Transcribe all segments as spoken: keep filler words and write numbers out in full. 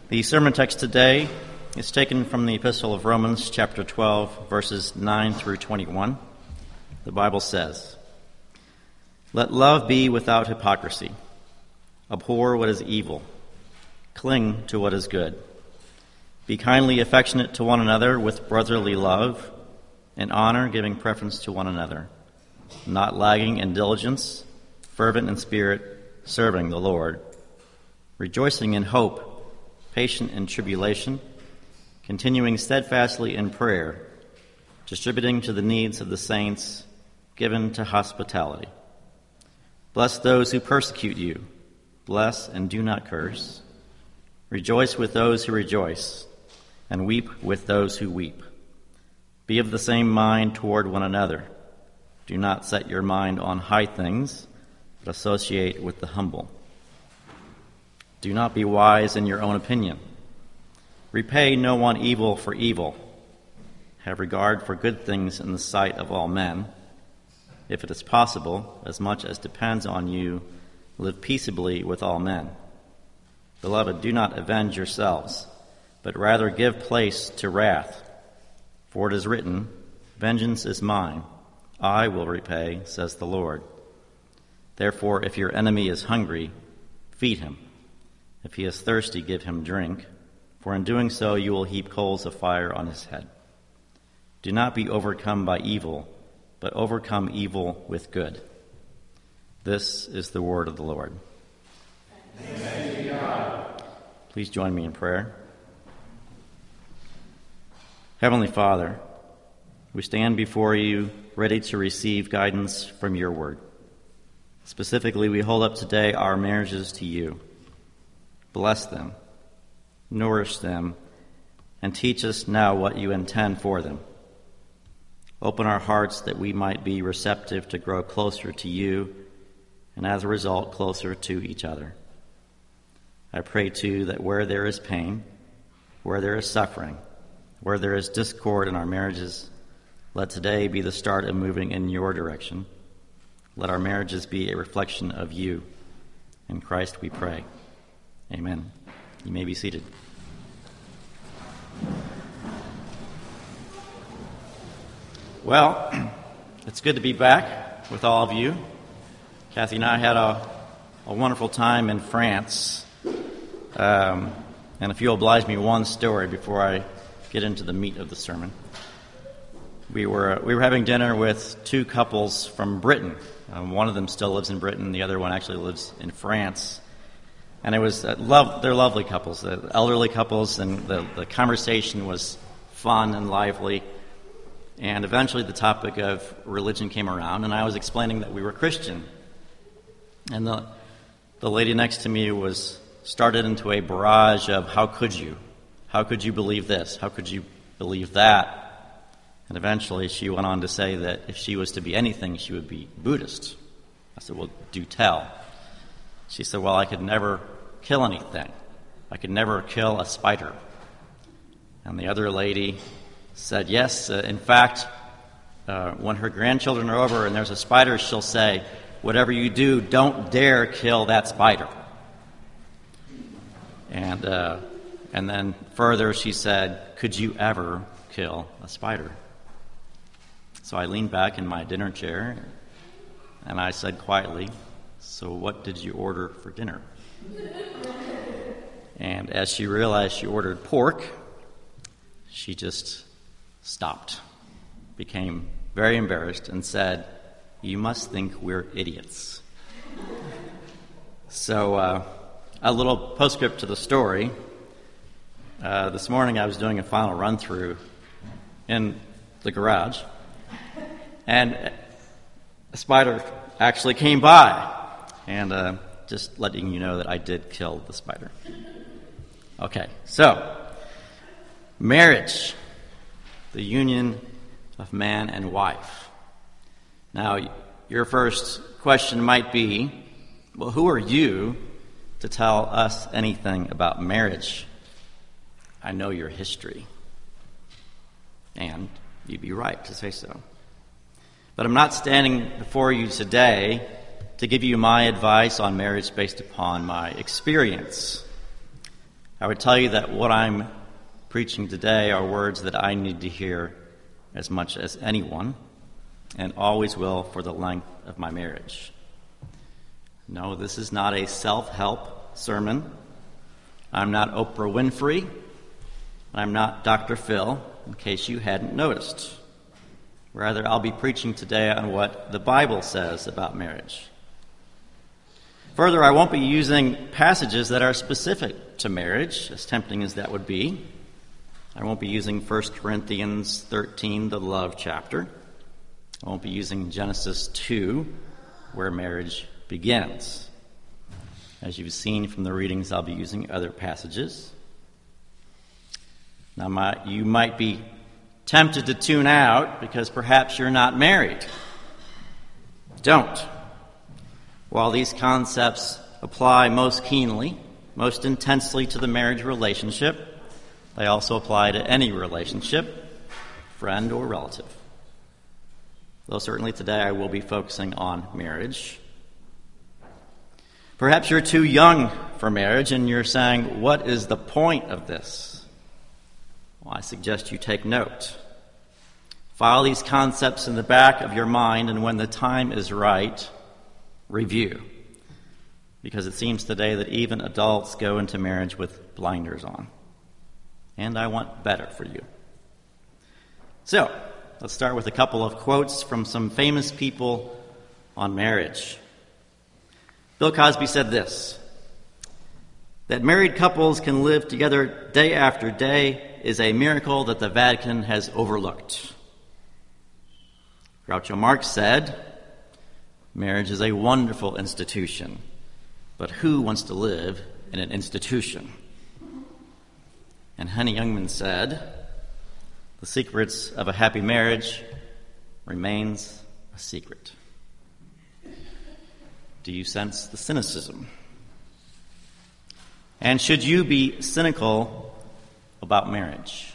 The sermon text today is taken from the Epistle of Romans, chapter twelve, verses nine through twenty-one. The Bible says, "Let love be without hypocrisy. Abhor what is evil. Cling to what is good. Be kindly affectionate to one another with brotherly love, in honor giving preference to one another, not lagging in diligence, fervent in spirit, serving the Lord, rejoicing in hope, patient in tribulation, continuing steadfastly in prayer, distributing to the needs of the saints, given to hospitality. Bless those who persecute you. Bless and do not curse. Rejoice with those who rejoice, and weep with those who weep. Be of the same mind toward one another. Do not set your mind on high things, but associate with the humble. Do not be wise in your own opinion. Repay no one evil for evil. Have regard for good things in the sight of all men. If it is possible, as much as depends on you, live peaceably with all men. Beloved, do not avenge yourselves, but rather give place to wrath. For it is written, 'Vengeance is mine, I will repay,' says the Lord. Therefore, if your enemy is hungry, feed him. If he is thirsty, give him drink, for in doing so you will heap coals of fire on his head. Do not be overcome by evil, but overcome evil with good." This is the word of the Lord. Thanks be to God. Please join me in prayer. Heavenly Father, we stand before you ready to receive guidance from your word. Specifically, we hold up today our marriages to you. Bless them, nourish them, and teach us now what you intend for them. Open our hearts that we might be receptive to grow closer to you, and as a result, closer to each other. I pray, too, that where there is pain, where there is suffering, where there is discord in our marriages, let today be the start of moving in your direction. Let our marriages be a reflection of you. In Christ we pray. Amen. You may be seated. Well, it's good to be back with all of you. Kathy and I had a, a wonderful time in France. Um, and if you'll oblige me one story before I get into the meat of the sermon. We were we were having dinner with two couples from Britain. Um, one of them still lives in Britain. The other one actually lives in France. And it was uh, love. They're lovely couples, uh, elderly couples, and the, the conversation was fun and lively. And eventually the topic of religion came around, and I was explaining that we were Christian. And the the lady next to me was started into a barrage of, how could you? How could you believe this? How could you believe that? And eventually she went on to say that if she was to be anything, she would be Buddhist. I said, well, do tell. She said, well, I could never kill anything. I could never kill a spider. And the other lady said, yes, uh, in fact, uh, when her grandchildren are over and there's a spider, she'll say, whatever you do, don't dare kill that spider. And uh, and then further she said, could you ever kill a spider? So I leaned back in my dinner chair and I said quietly, so what did you order for dinner? And as she realized she ordered pork, she just stopped, became very embarrassed, and said, you must think we're idiots. So uh, a little postscript to the story. Uh, this morning I was doing a final run-through in the garage, and a spider actually came by. And uh, just letting you know that I did kill the spider. Okay, so marriage, the union of man and wife. Now, your first question might be, well, who are you to tell us anything about marriage? I know your history. And you'd be right to say so. But I'm not standing before you today to give you my advice on marriage based upon my experience. I would tell you that what I'm preaching today are words that I need to hear as much as anyone, and always will for the length of my marriage. No, this is not a self-help sermon. I'm not Oprah Winfrey. I'm not Doctor Phil, in case you hadn't noticed. Rather, I'll be preaching today on what the Bible says about marriage. Further, I won't be using passages that are specific to marriage, as tempting as that would be. I won't be using First Corinthians thirteen, the love chapter. I won't be using Genesis two, where marriage begins. As you've seen from the readings, I'll be using other passages. Now, my, you might be tempted to tune out because perhaps you're not married. Don't. While these concepts apply most keenly, most intensely to the marriage relationship, they also apply to any relationship, friend or relative. Though certainly today I will be focusing on marriage. Perhaps you're too young for marriage and you're saying, what is the point of this? Well, I suggest you take note. File these concepts in the back of your mind, and when the time is right, review. Because it seems today that even adults go into marriage with blinders on. And I want better for you. So, let's start with a couple of quotes from some famous people on marriage. Bill Cosby said this: that married couples can live together day after day is a miracle that the Vatican has overlooked. Groucho Marx said, marriage is a wonderful institution, but who wants to live in an institution? And Henny Youngman said, the secrets of a happy marriage remains a secret. Do you sense the cynicism? And should you be cynical about marriage?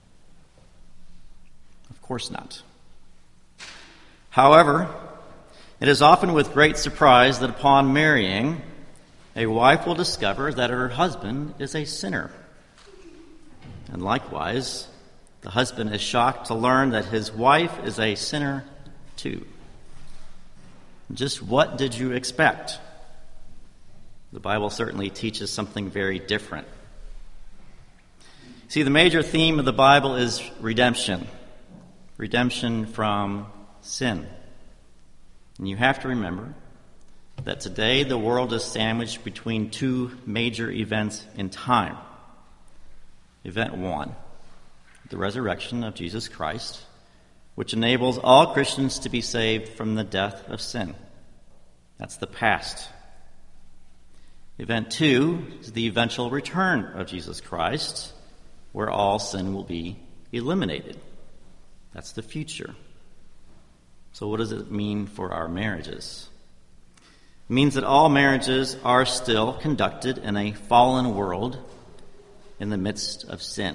Of course not. However, it is often with great surprise that upon marrying, a wife will discover that her husband is a sinner. And likewise, the husband is shocked to learn that his wife is a sinner too. Just what did you expect? The Bible certainly teaches something very different. See, the major theme of the Bible is redemption. Redemption from sin. And you have to remember that today the world is sandwiched between two major events in time. Event one, the resurrection of Jesus Christ, which enables all Christians to be saved from the death of sin. That's the past. Event two is the eventual return of Jesus Christ, where all sin will be eliminated. That's the future. So what does it mean for our marriages? It means that all marriages are still conducted in a fallen world in the midst of sin.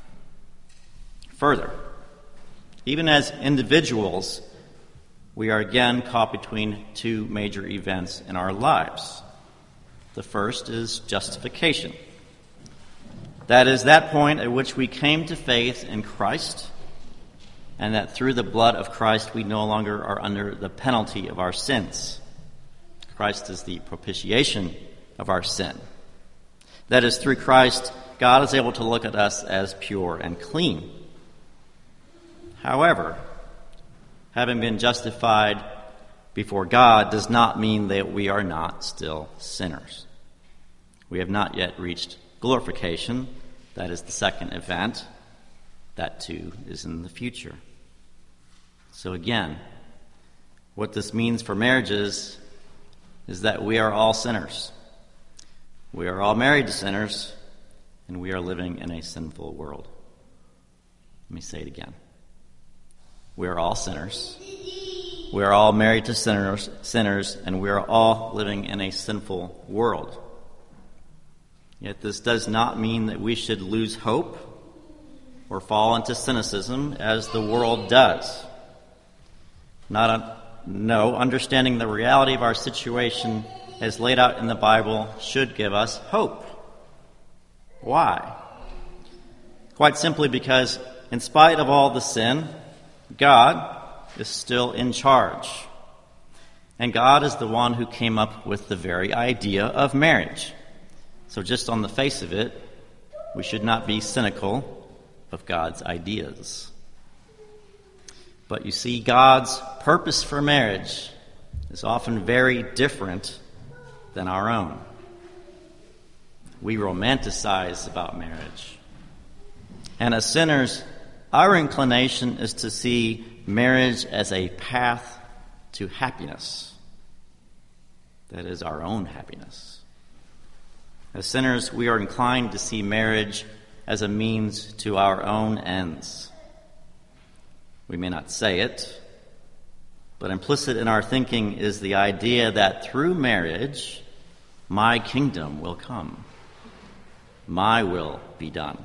Further, even as individuals, we are again caught between two major events in our lives. The first is justification. That is that point at which we came to faith in Christ, and that through the blood of Christ we no longer are under the penalty of our sins. Christ is the propitiation of our sin. That is, through Christ, God is able to look at us as pure and clean. However, having been justified before God does not mean that we are not still sinners. We have not yet reached glorification. That is the second event. That too is in the future. So again, what this means for marriages is that we are all sinners. We are all married to sinners, and we are living in a sinful world. Let me say it again. We are all sinners. We are all married to sinners, sinners, and we are all living in a sinful world. Yet this does not mean that we should lose hope or fall into cynicism as the world does. Not a, no, understanding the reality of our situation as laid out in the Bible should give us hope. Why? Quite simply because, in spite of all the sin, God is still in charge. And God is the one who came up with the very idea of marriage. So just on the face of it, we should not be cynical of God's ideas. But you see, God's purpose for marriage is often very different than our own. We romanticize about marriage. And as sinners, our inclination is to see marriage as a path to happiness. That is our own happiness. As sinners, we are inclined to see marriage as a means to our own ends. We may not say it, but implicit in our thinking is the idea that through marriage, my kingdom will come. My will be done.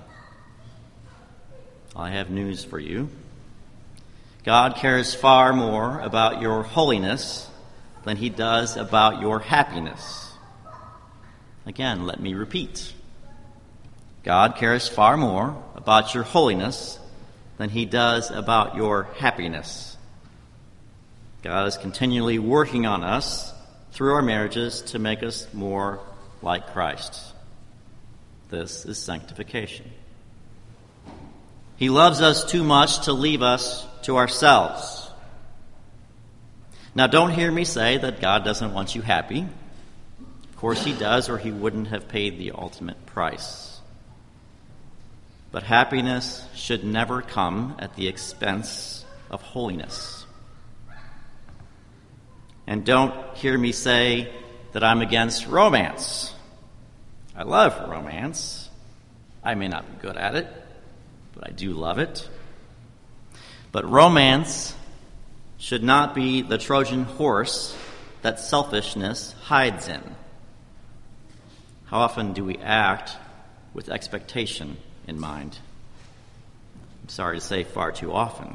I have news for you. God cares far more about your holiness than he does about your happiness. Again, let me repeat. God cares far more about your holiness than he does about your happiness. God is continually working on us through our marriages to make us more like Christ. This is sanctification. He loves us too much to leave us to ourselves. Now, don't hear me say that God doesn't want you happy. Of course he does, or he wouldn't have paid the ultimate price. But happiness should never come at the expense of holiness. And don't hear me say that I'm against romance. I love romance. I may not be good at it, but I do love it. But romance should not be the Trojan horse that selfishness hides in. How often do we act with expectation in mind? I'm sorry to say, far too often.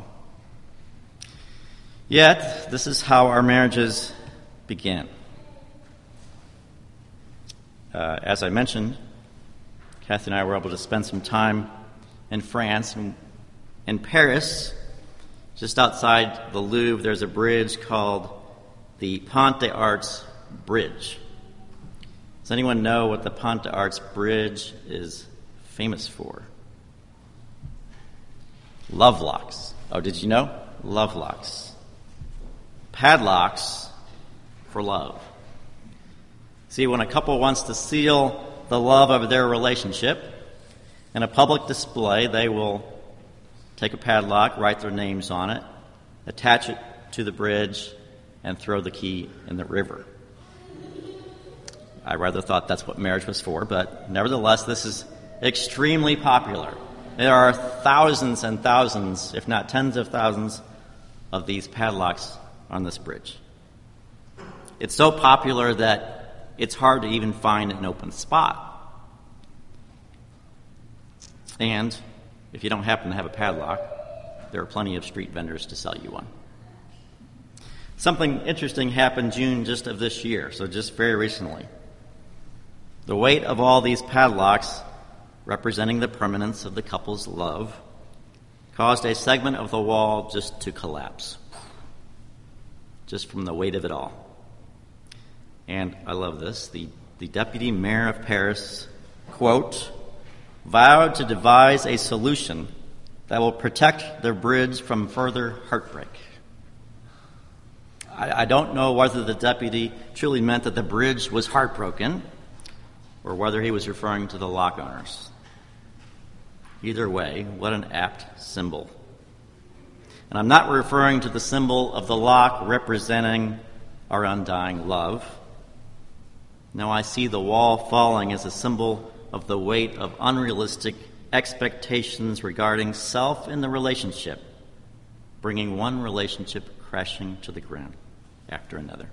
Yet, this is how our marriages begin. Uh, as I mentioned, Kathy and I were able to spend some time in France. And in Paris, just outside the Louvre, there's a bridge called the Pont des Arts Bridge. Does anyone know what the Pont des Arts Bridge is famous for? Love locks. Oh, did you know? Love locks. Padlocks for love. See, when a couple wants to seal the love of their relationship, in a public display, they will take a padlock, write their names on it, attach it to the bridge, and throw the key in the river. I rather thought that's what marriage was for, but nevertheless, this is extremely popular. There are thousands and thousands, if not tens of thousands, of these padlocks on this bridge. It's so popular that it's hard to even find an open spot. And if you don't happen to have a padlock, there are plenty of street vendors to sell you one. Something interesting happened June just of this year, so just very recently. The weight of all these padlocks, representing the permanence of the couple's love, caused a segment of the wall just to collapse, just from the weight of it all. And I love this. The, the deputy mayor of Paris, quote, vowed to devise a solution that will protect the bridge from further heartbreak. I, I don't know whether the deputy truly meant that the bridge was heartbroken or whether he was referring to the lock owners. Either way, what an apt symbol. And I'm not referring to the symbol of the lock representing our undying love. No, I see the wall falling as a symbol of the weight of unrealistic expectations regarding self in the relationship, bringing one relationship crashing to the ground after another.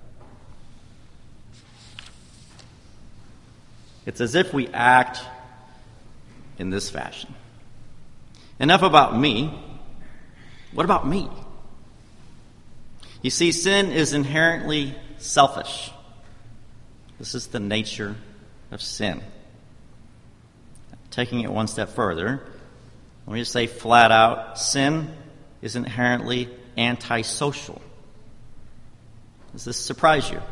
It's as if we act in this fashion. Enough about me. What about me? You see, sin is inherently selfish. This is the nature of sin. taking it one step further, let me just say flat out, sin is inherently antisocial. Does this surprise you?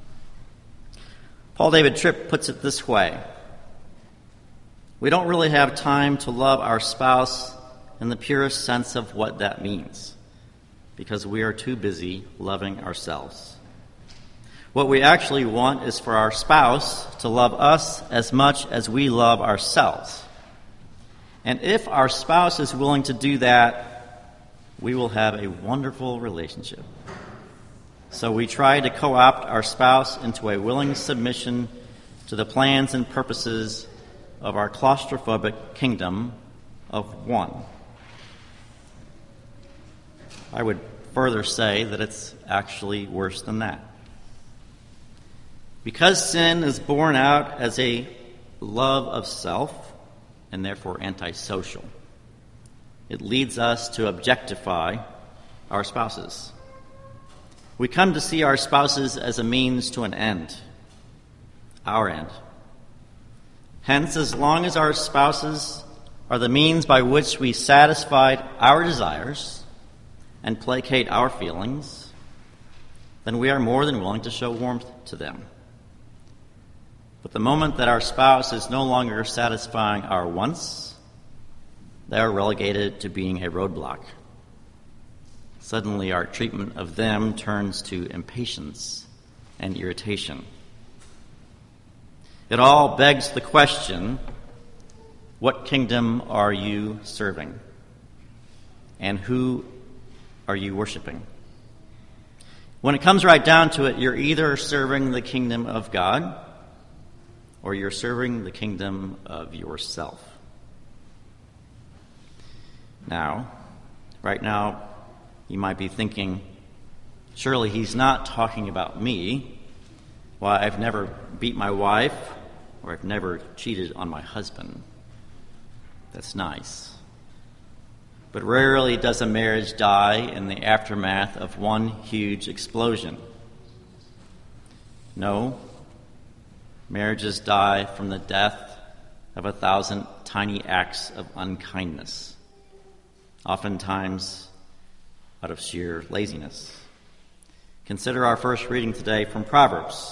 Paul David Tripp puts it this way: we don't really have time to love our spouse in the purest sense of what that means, because we are too busy loving ourselves. What we actually want is for our spouse to love us as much as we love ourselves. And if our spouse is willing to do that, we will have a wonderful relationship. So we try to co-opt our spouse into a willing submission to the plans and purposes of our claustrophobic kingdom of one. I would further say that it's actually worse than that. Because sin is born out as a love of self, and therefore antisocial, it leads us to objectify our spouses. We come to see our spouses as a means to an end, our end. Hence, as long as our spouses are the means by which we satisfy our desires and placate our feelings, then we are more than willing to show warmth to them. But the moment that our spouse is no longer satisfying our wants, they are relegated to being a roadblock. Suddenly our treatment of them turns to impatience and irritation. It all begs the question, what kingdom are you serving? And who are you worshiping? When it comes right down to it, you're either serving the kingdom of God or you're serving the kingdom of yourself. Now, right now, you might be thinking, surely he's not talking about me. Why, I've never beat my wife, or I've never cheated on my husband. That's nice. But rarely does a marriage die in the aftermath of one huge explosion. No, marriages die from the death of a thousand tiny acts of unkindness, oftentimes out of sheer laziness. Consider our first reading today from Proverbs.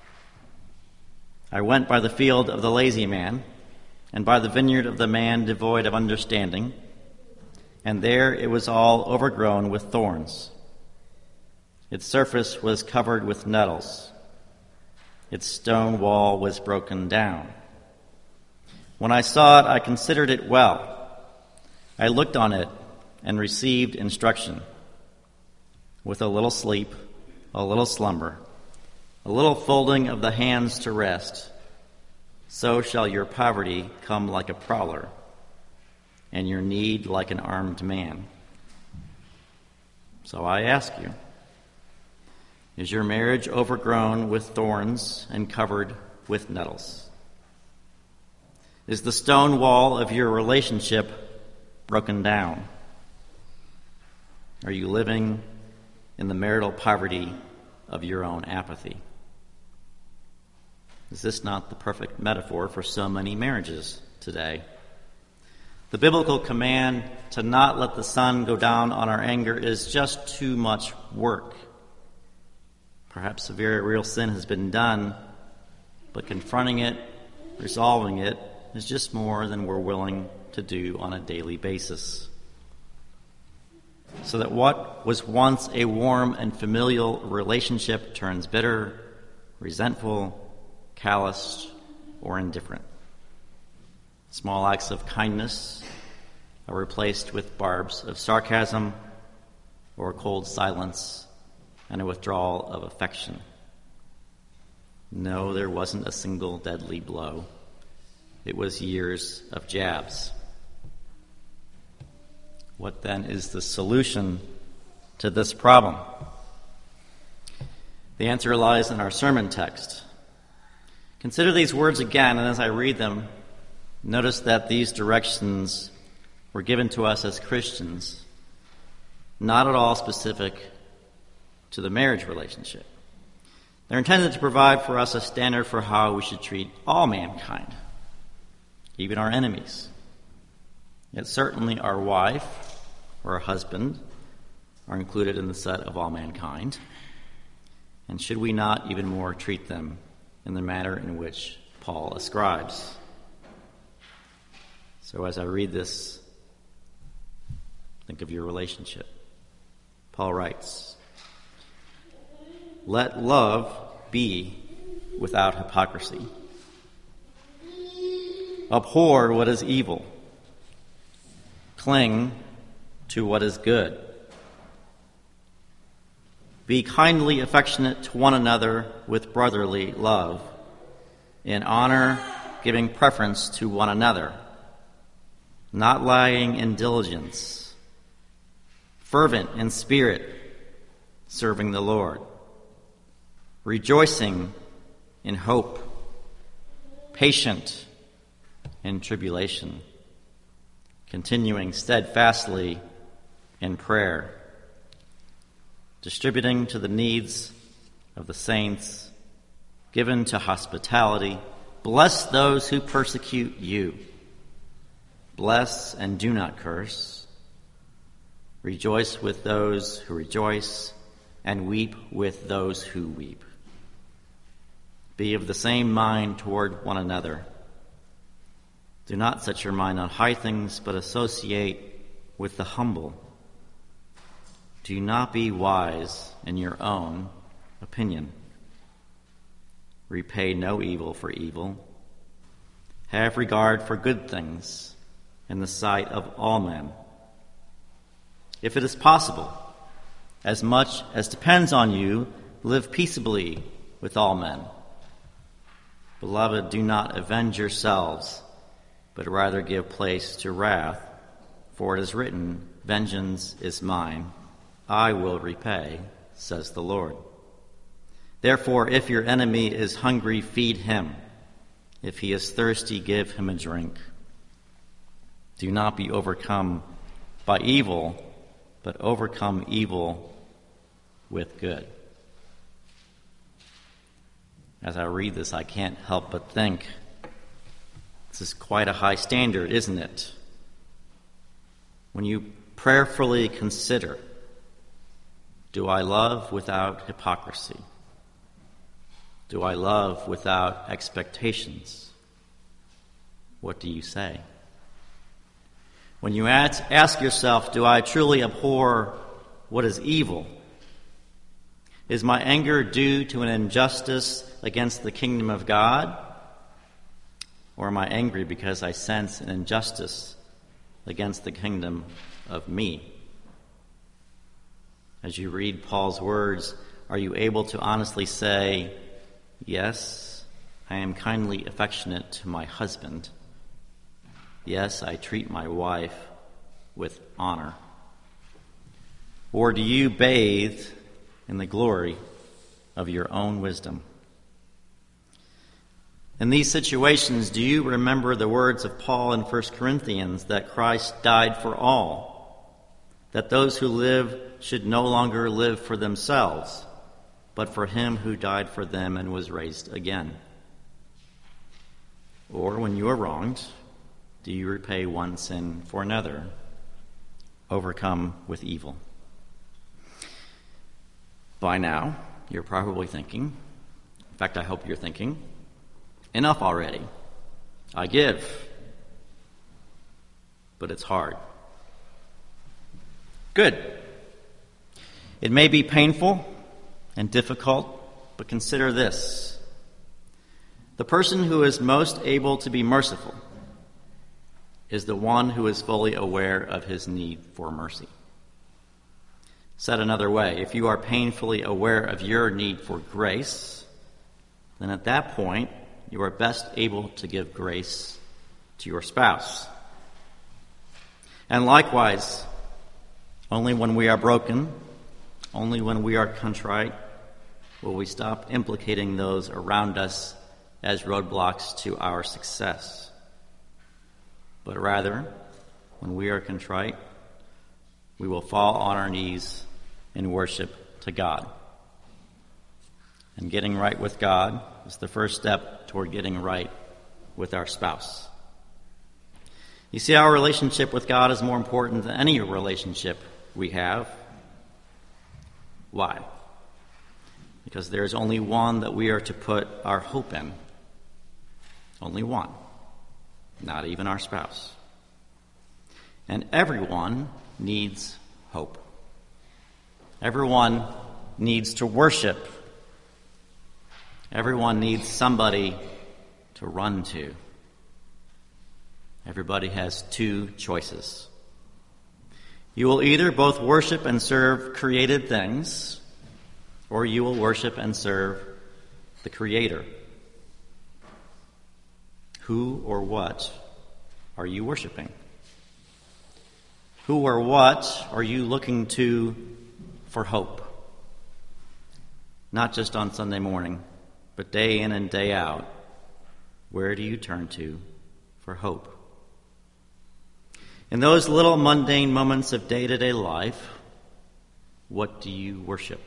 I went by the field of the lazy man, and by the vineyard of the man devoid of understanding, and there it was all overgrown with thorns. Its surface was covered with nettles. Its stone wall was broken down. When I saw it, I considered it well. I looked on it and received instruction. With a little sleep, a little slumber, a little folding of the hands to rest, so shall your poverty come like a prowler, and your need like an armed man. So I ask you, is your marriage overgrown with thorns and covered with nettles? Is the stone wall of your relationship broken down? Are you living in the marital poverty of your own apathy? Is this not the perfect metaphor for so many marriages today? The biblical command to not let the sun go down on our anger is just too much work. Perhaps a very real sin has been done, but confronting it, resolving it, is just more than we're willing to do on a daily basis. So that what was once a warm and familial relationship turns bitter, resentful, calloused, or indifferent. Small acts of kindness are replaced with barbs of sarcasm or cold silence and a withdrawal of affection. No, there wasn't a single deadly blow. It was years of jabs. What then is the solution to this problem? The answer lies in our sermon text. Consider these words again, and as I read them, notice that these directions were given to us as Christians, not at all specific to the marriage relationship. They're intended to provide for us a standard for how we should treat all mankind. even our enemies. Yet certainly our wife or our husband are included in the set of all mankind. And should we not even more treat them in the manner in which Paul ascribes? So as I read this, think of your relationship. Paul writes, "Let love be without hypocrisy. Abhor what is evil. Cling to what is good. Be kindly affectionate to one another with brotherly love, in honor giving preference to one another, not lagging in diligence, fervent in spirit, serving the Lord, rejoicing in hope, patient in tribulation, continuing steadfastly in prayer, distributing to the needs of the saints, given to hospitality. Bless those who persecute you. Bless and do not curse. Rejoice with those who rejoice, and weep with those who weep. Be of the same mind toward one another. Do not set your mind on high things, but associate with the humble. Do not be wise in your own opinion. Repay no evil for evil. Have regard for good things in the sight of all men. If it is possible, as much as depends on you, live peaceably with all men. Beloved, do not avenge yourselves, but rather give place to wrath, for it is written, 'Vengeance is mine, I will repay,' says the Lord. Therefore, if your enemy is hungry, feed him. If he is thirsty, give him a drink. Do not be overcome by evil, but overcome evil with good." As I read this, I can't help but think, this is quite a high standard, isn't it? When you prayerfully consider, do I love without hypocrisy? Do I love without expectations? What do you say? When you ask yourself, do I truly abhor what is evil? Is my anger due to an injustice against the kingdom of God? Or am I angry because I sense an injustice against the kingdom of me? As you read Paul's words, are you able to honestly say, yes, I am kindly affectionate to my husband. Yes, I treat my wife with honor. Or do you bathe in the glory of your own wisdom? In these situations, do you remember the words of Paul in First Corinthians that Christ died for all, that those who live should no longer live for themselves, but for him who died for them and was raised again? Or when you are wronged, do you repay one sin for another, overcome with evil? By now, you're probably thinking, in fact, I hope you're thinking, enough already. I give, but it's hard. Good. It may be painful and difficult, but consider this. The person who is most able to be merciful is the one who is fully aware of his need for mercy. Said another way, if you are painfully aware of your need for grace, then at that point, you are best able to give grace to your spouse. And likewise, only when we are broken, only when we are contrite, will we stop implicating those around us as roadblocks to our success. But rather, when we are contrite, we will fall on our knees in worship to God. And getting right with God is the first step toward getting right with our spouse. You see, our relationship with God is more important than any relationship we have. Why? Because there is only one that we are to put our hope in. Only one. Not even our spouse. And everyone needs hope. Everyone needs to worship. Everyone needs somebody to run to. Everybody has two choices. You will either both worship and serve created things, or you will worship and serve the Creator. Who or what are you worshiping? Who or what are you looking to for hope? Not just on Sunday morning, but day in and day out. Where do you turn to for hope? In those little mundane moments of day-to-day life, what do you worship?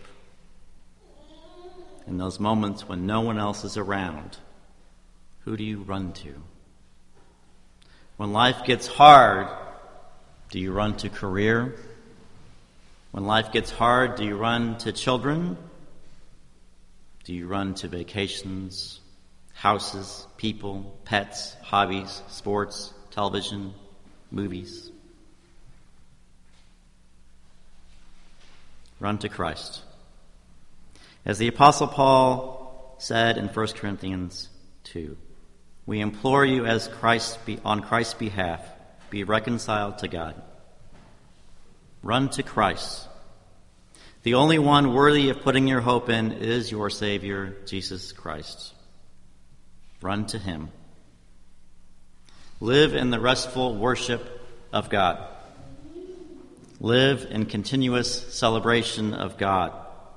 In those moments when no one else is around, who do you run to? When life gets hard, do you run to career? When life gets hard, do you run to children? Do you run to vacations, houses, people, pets, hobbies, sports, television, movies? Run to Christ. As the Apostle Paul said in First Corinthians two, we implore you as Christ be, on Christ's behalf, be reconciled to God. Run to Christ. The only one worthy of putting your hope in is your Savior, Jesus Christ. Run to him. Live in the restful worship of God. Live in continuous celebration of God.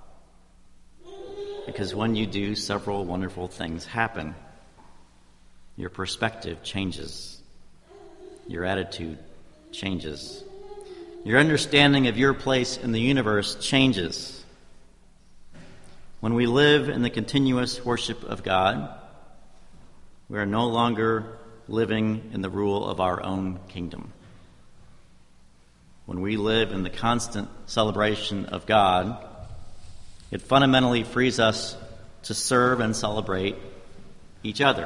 Because when you do, several wonderful things happen. Your perspective changes. Your attitude changes. Your understanding of your place in the universe changes. When we live in the continuous worship of God, we are no longer living in the rule of our own kingdom. When we live in the constant celebration of God, it fundamentally frees us to serve and celebrate each other.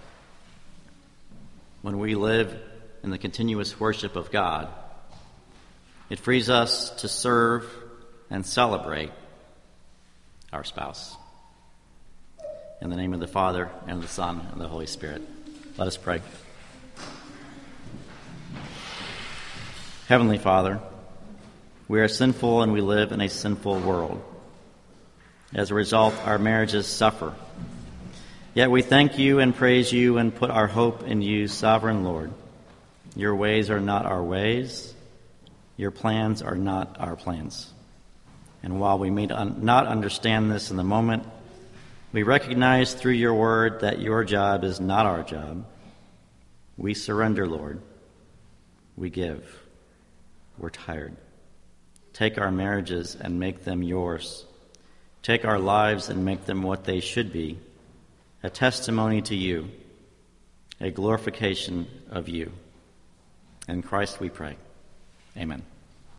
When we live in the continuous worship of God, it frees us to serve and celebrate our spouse. In the name of the Father, and of the Son, and the Holy Spirit, let us pray. Heavenly Father, we are sinful and we live in a sinful world. As a result, our marriages suffer. Yet we thank you and praise you and put our hope in you, sovereign Lord. Your ways are not our ways. Your plans are not our plans. And while we may not understand this in the moment, we recognize through your word that your job is not our job. We surrender, Lord. We give. We're tired. Take our marriages and make them yours. Take our lives and make them what they should be, a testimony to you, a glorification of you. In Christ we pray. Amen.